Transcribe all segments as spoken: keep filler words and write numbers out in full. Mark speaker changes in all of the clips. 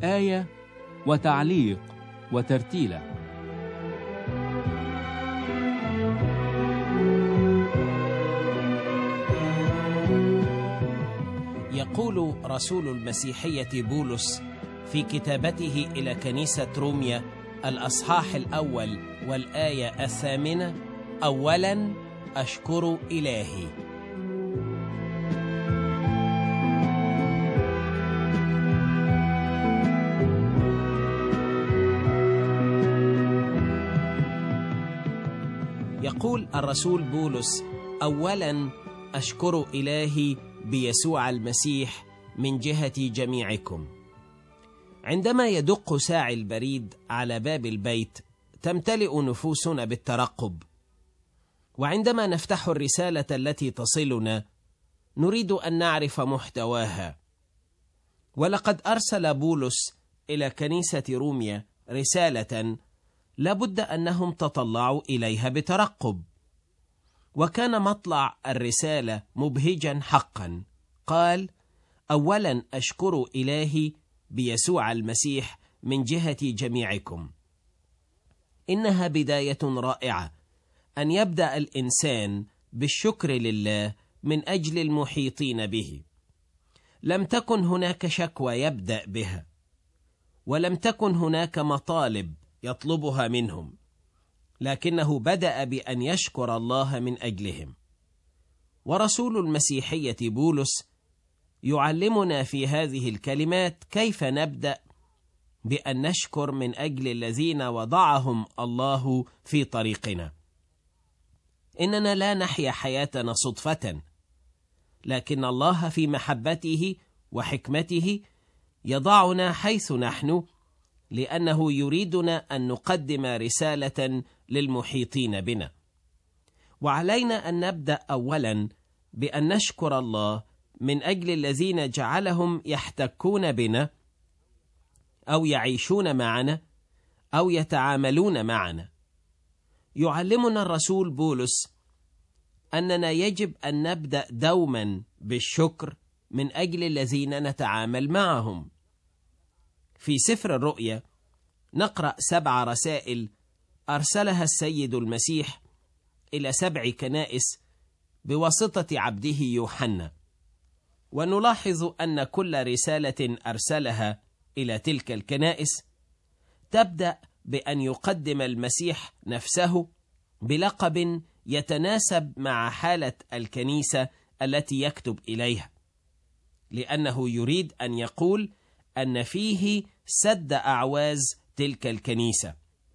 Speaker 1: آية وتعليق وترتيلة.
Speaker 2: يقول رسول المسيحية بولس في كتابته إلى كنيسة روميا الأصحاح الأول والآية الثامنة: أولاً أشكر إلهي. يقول الرسول بولس: أولاً أشكر إلهي بيسوع المسيح من جهة جميعكم. عندما يدق ساعي البريد على باب البيت تمتلئ نفوسنا بالترقب، وعندما نفتح الرسالة التي تصلنا نريد أن نعرف محتواها. ولقد أرسل بولس إلى كنيسة روميا رسالة لابد أنهم تطلعوا إليها بترقب، وكان مطلع الرسالة مبهجا حقا. قال: أولا أشكر إلهي بيسوع المسيح من جهة جميعكم. إنها بداية رائعة أن يبدأ الإنسان بالشكر لله من أجل المحيطين به. لم تكن هناك شكوى يبدأ بها، ولم تكن هناك مطالب يطلبها منهم، لكنه بدأ بأن يشكر الله من أجلهم. ورسول المسيحية بولس يعلمنا في هذه الكلمات كيف نبدأ بأن نشكر من أجل الذين وضعهم الله في طريقنا. إننا لا نحيا حياتنا صدفة، لكن الله في محبته وحكمته يضعنا حيث نحن، لأنه يريدنا أن نقدم رسالة للمحيطين بنا. وعلينا أن نبدأ أولا بأن نشكر الله من أجل الذين جعلهم يحتكون بنا أو يعيشون معنا أو يتعاملون معنا. يعلمنا الرسول بولس أننا يجب أن نبدأ دوما بالشكر من أجل الذين نتعامل معهم. في سفر الرؤيا نقرأ سبع رسائل أرسلها السيد المسيح إلى سبع كنائس بواسطة عبده يوحنا، ونلاحظ أن كل رسالة أرسلها إلى تلك الكنائس تبدأ بأن يقدم المسيح نفسه بلقب يتناسب مع حالة الكنيسة التي يكتب إليها، لأنه يريد أن يقول أن فيه سد أعواز تلك الكنيسة.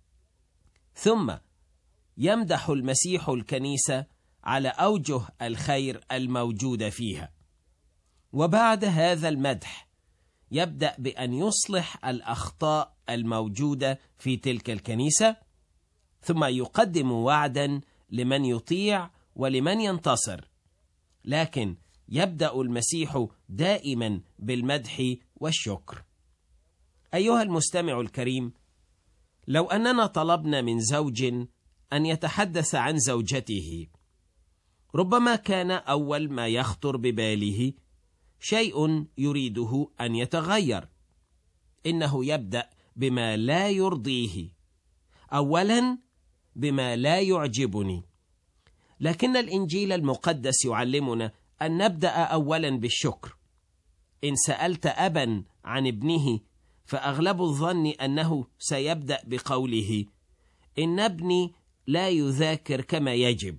Speaker 2: ثم يمدح المسيح الكنيسة على أوجه الخير الموجودة فيها، وبعد هذا المدح يبدأ بأن يصلح الأخطاء الموجودة في تلك الكنيسة، ثم يقدم وعدا لمن يطيع ولمن ينتصر. لكن يبدأ المسيح دائما بالمدح والشكر. أيها المستمع الكريم، لو أننا طلبنا من زوج أن يتحدث عن زوجته، ربما كان أول ما يخطر بباله شيء يريده أن يتغير. إنه يبدأ بما لا يرضيه، أولا بما لا يعجبني. لكن الإنجيل المقدس يعلمنا أن نبدأ أولا بالشكر. إن سألت أبا عن ابنه فأغلب الظن أنه سيبدأ بقوله: إن ابني لا يذاكر كما يجب.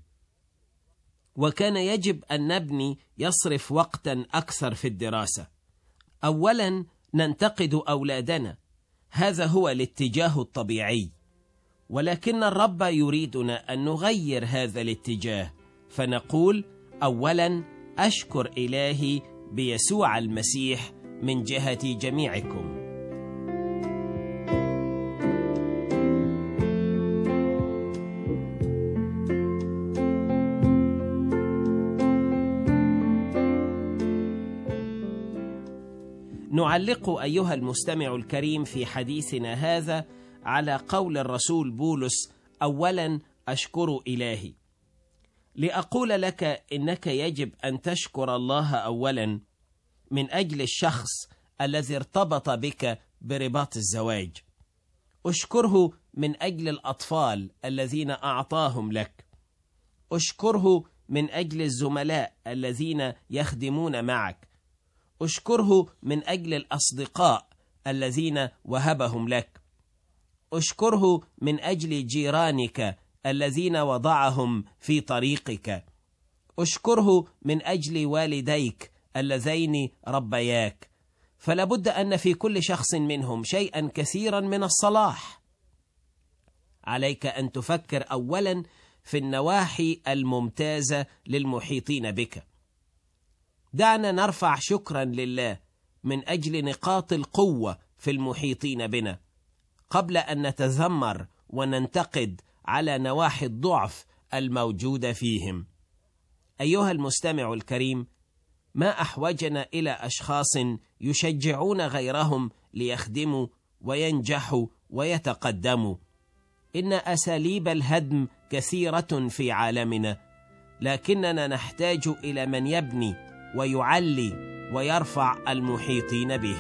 Speaker 2: وكان يجب أن ابني يصرف وقتا أكثر في الدراسة. أولا ننتقد أولادنا، هذا هو الاتجاه الطبيعي، ولكن الرب يريدنا أن نغير هذا الاتجاه، فنقول: أولا أشكر إلهي بيسوع المسيح من جهة جميعكم. نعلق أيها المستمع الكريم في حديثنا هذا على قول الرسول بولس: أولا أشكر إلهي. لأقول لك إنك يجب أن تشكر الله أولا من أجل الشخص الذي ارتبط بك برباط الزواج. اشكره من أجل الأطفال الذين أعطاهم لك. اشكره من أجل الزملاء الذين يخدمون معك. اشكره من أجل الأصدقاء الذين وهبهم لك. اشكره من أجل جيرانك الذين وضعهم في طريقك. اشكره من أجل والديك اللذين ربياك، فلابد أن في كل شخص منهم شيئا كثيرا من الصلاح. عليك أن تفكر أولا في النواحي الممتازة للمحيطين بك. دعنا نرفع شكرا لله من أجل نقاط القوة في المحيطين بنا قبل أن نتذمر وننتقد على نواحي الضعف الموجودة فيهم. أيها المستمع الكريم، ما أحوجنا إلى أشخاص يشجعون غيرهم ليخدموا وينجحوا ويتقدموا. إن أساليب الهدم كثيرة في عالمنا، لكننا نحتاج إلى من يبني ويعلي ويرفع المحيطين به.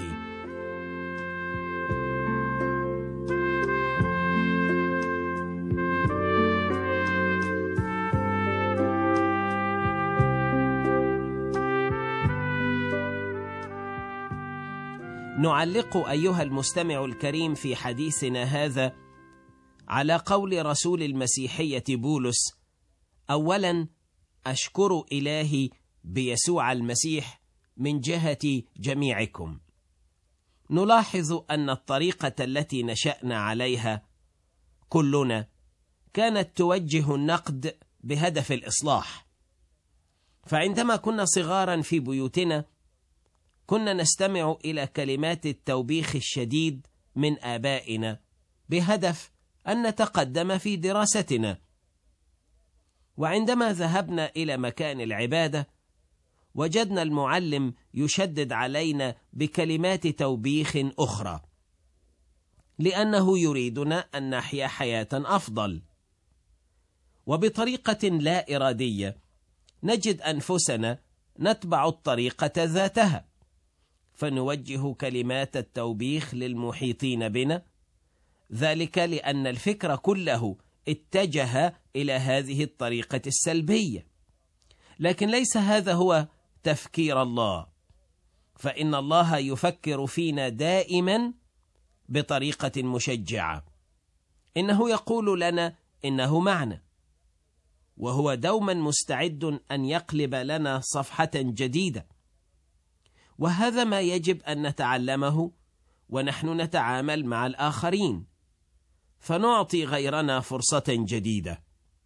Speaker 2: نعلق أيها المستمع الكريم في حديثنا هذا على قول رسول المسيحية بولس: أولا أشكر إلهي بيسوع المسيح من جهة جميعكم. نلاحظ أن الطريقة التي نشأنا عليها كلنا كانت توجه النقد بهدف الإصلاح. فعندما كنا صغارا في بيوتنا كنا نستمع إلى كلمات التوبيخ الشديد من آبائنا بهدف أن نتقدم في دراستنا. وعندما ذهبنا إلى مكان العبادة وجدنا المعلم يشدد علينا بكلمات توبيخ أخرى، لأنه يريدنا أن نحيا حياة أفضل. وبطريقة لا إرادية نجد أنفسنا نتبع الطريقة ذاتها، فنوجه كلمات التوبيخ للمحيطين بنا، ذلك لأن الفكر كله اتجه إلى هذه الطريقة السلبية. لكن ليس هذا هو تفكير الله، فإن الله يفكر فينا دائما بطريقة مشجعة. إنه يقول لنا إنه معنا، وهو دوما مستعد أن يقلب لنا صفحة جديدة. وهذا ما يجب أن نتعلمه ونحن نتعامل مع الآخرين، فنعطي غيرنا فرصة جديدة.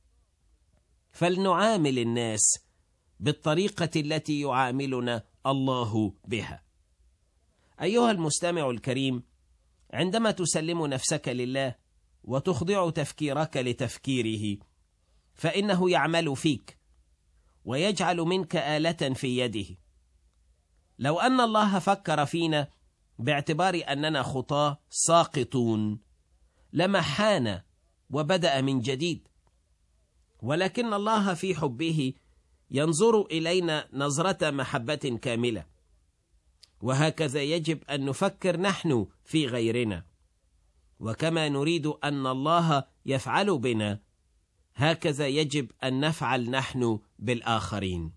Speaker 2: فلنعامل الناس بالطريقة التي يعاملنا الله بها. أيها المستمع الكريم، عندما تسلم نفسك لله وتخضع تفكيرك لتفكيره، فإنه يعمل فيك ويجعل منك آلة في يده. لو أن الله فكر فينا باعتبار أننا خطاة ساقطون لمحانا وبدأ من جديد، ولكن الله في حبه ينظر إلينا نظرة محبة كاملة. وهكذا يجب أن نفكر نحن في غيرنا، وكما نريد أن الله يفعل بنا هكذا يجب أن نفعل نحن بالآخرين.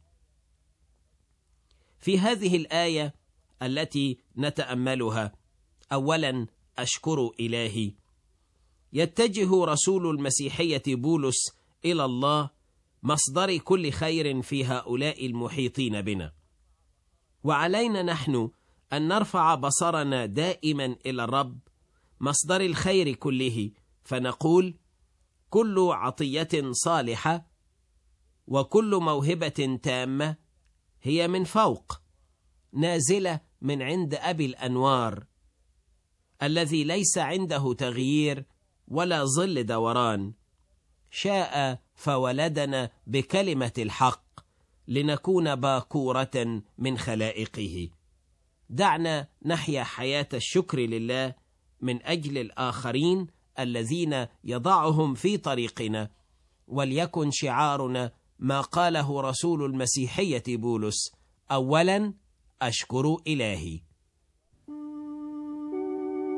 Speaker 2: في هذه الآية التي نتأملها، أولا أشكر إلهي، يتجه رسول المسيحية بولس إلى الله مصدر كل خير في هؤلاء المحيطين بنا. وعلينا نحن أن نرفع بصرنا دائما إلى الرب مصدر الخير كله، فنقول: كل عطية صالحة وكل موهبة تامة هي من فوق، نازلة من عند أبي الأنوار، الذي ليس عنده تغيير ولا ظل دوران. شاء فولدنا بكلمة الحق لنكون باكورة من خلائقه. دعنا نحيا حياة الشكر لله من أجل الآخرين الذين يضعهم في طريقنا، وليكن شعارنا ما قاله رسول المسيحية بولس: أولا أشكر إلهي.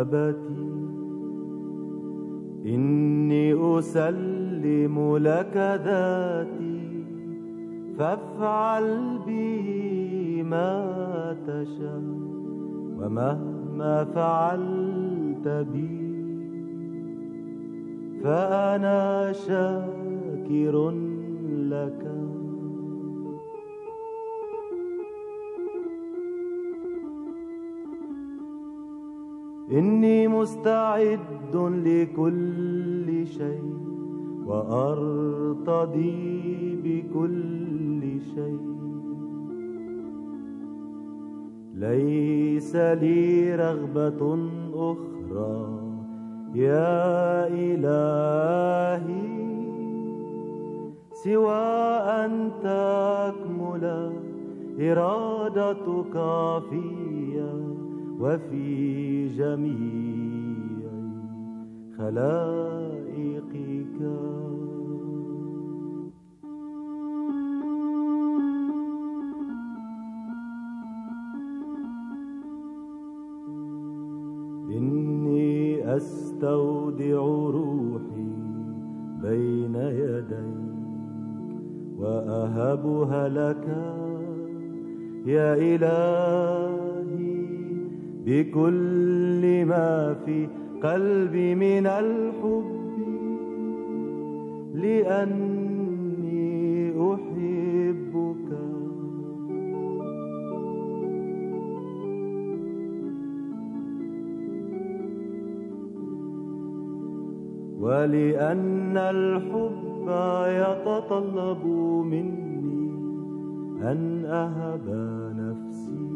Speaker 3: أبتي إني أسلم لك ذاتي، فافعل بي ما تشاء، ومهما فعلت بي فأنا شاكر لك. إني مستعد لكل شيء، وأرتضي بكل شيء. ليس لي رغبة أخرى يا إلهي سوى أن تكمل إرادتك فيا وفي جميع خلائقك. إني أستودع روحي بين يديك وأهبها لك يا إلهي بكل ما في قلبي من الحب، لأني أحبك. ولأن الحب يتطلب مني أن أهب نفسي،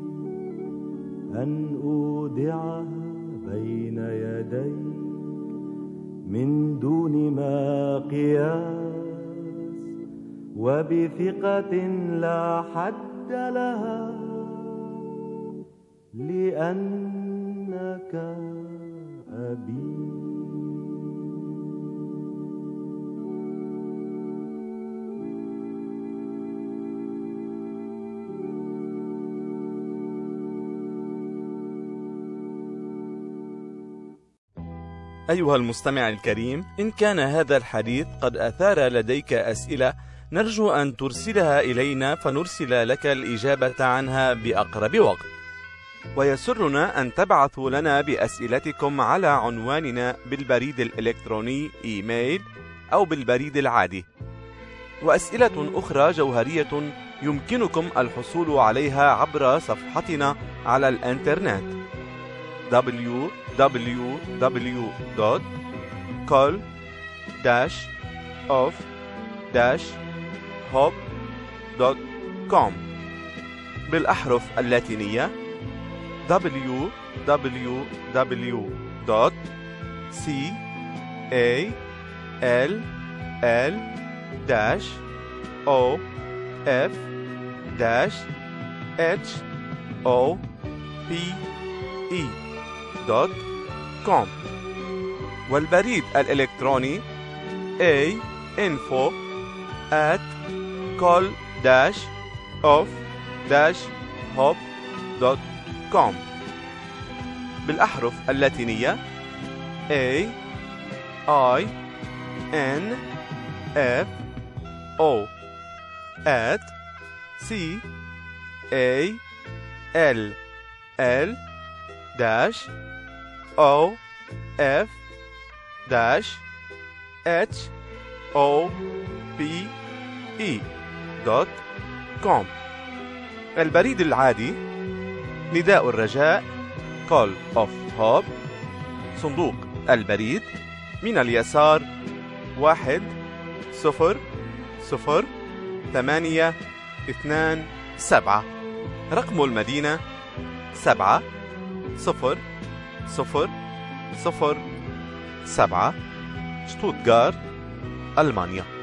Speaker 3: أن أودعها بين يديك من دون ما قياس، وبثقة لا حد لها، لأنك أبي.
Speaker 4: أيها المستمع الكريم، إن كان هذا الحديث قد أثار لديك أسئلة نرجو أن ترسلها إلينا فنرسل لك الإجابة عنها بأقرب وقت. ويسرنا أن تبعثوا لنا بأسئلتكم على عنواننا بالبريد الإلكتروني إيميل أو بالبريد العادي. وأسئلة أخرى جوهرية يمكنكم الحصول عليها عبر صفحتنا على الإنترنت دبليو دبليو دبليو دوت كول اوف هوب دوت كوم بالأحرف اللاتينية دبليو دبليو دبليو دوت كول دوت كوم والبريد الإلكتروني a info at call of hope دوت كوم بالأحرف اللاتينية a i n f o at c a l l dash o f dash h o p e دوت كوم. البريد العادي نداء الرجاء Call of Hope، صندوق البريد من اليسار واحد صفر صفر ثمانية اثنان سبعة، رقم المدينة سبعة صفر صفر صفر سبعة، شتوتغارت، ألمانيا.